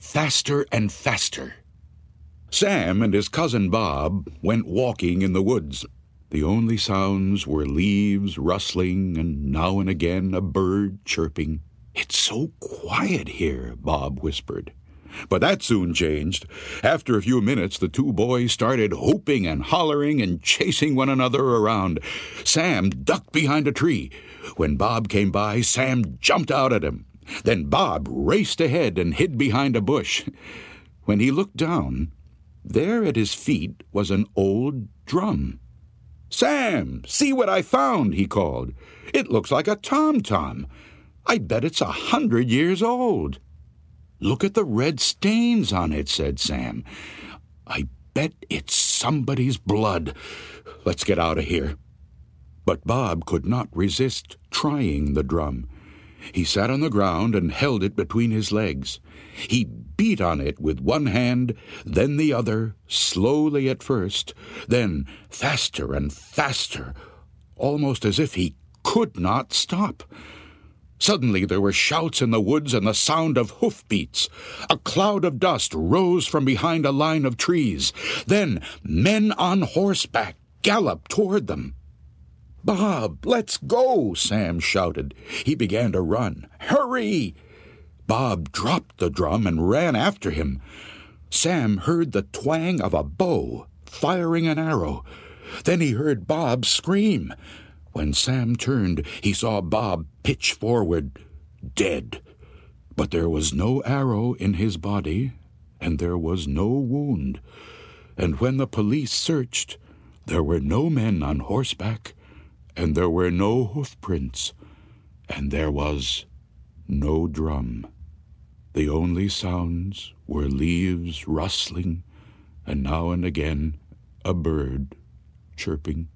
faster and faster. Sam and his cousin Bob went walking in the woods. The only sounds were leaves rustling and now and again a bird chirping. "It's so quiet here," Bob whispered. But that soon changed. After a few minutes, the two boys started whooping and hollering and chasing one another around. Sam ducked behind a tree. When Bob came by, Sam jumped out at him. Then Bob raced ahead and hid behind a bush. When he looked down, there at his feet was an old drum. "Sam, see what I found," he called. "It looks like a tom-tom. I bet it's 100 years old." "Look at the red stains on it," said Sam. "I bet it's somebody's blood. Let's get out of here." But Bob could not resist trying the drum. He sat on the ground and held it between his legs. He beat on it with one hand, then the other, slowly at first, then faster and faster, almost as if he could not stop. Suddenly there were shouts in the woods and the sound of hoofbeats. A cloud of dust rose from behind a line of trees. Then men on horseback galloped toward them. "Bob, let's go!" Sam shouted. He began to run. "Hurry!" Bob dropped the drum and ran after him. Sam heard the twang of a bow firing an arrow. Then he heard Bob scream. When Sam turned, he saw Bob pitch forward, dead. But there was no arrow in his body, and there was no wound. And when the police searched, there were no men on horseback, and there were no hoofprints, and there was no drum. The only sounds were leaves rustling, and now and again a bird chirping.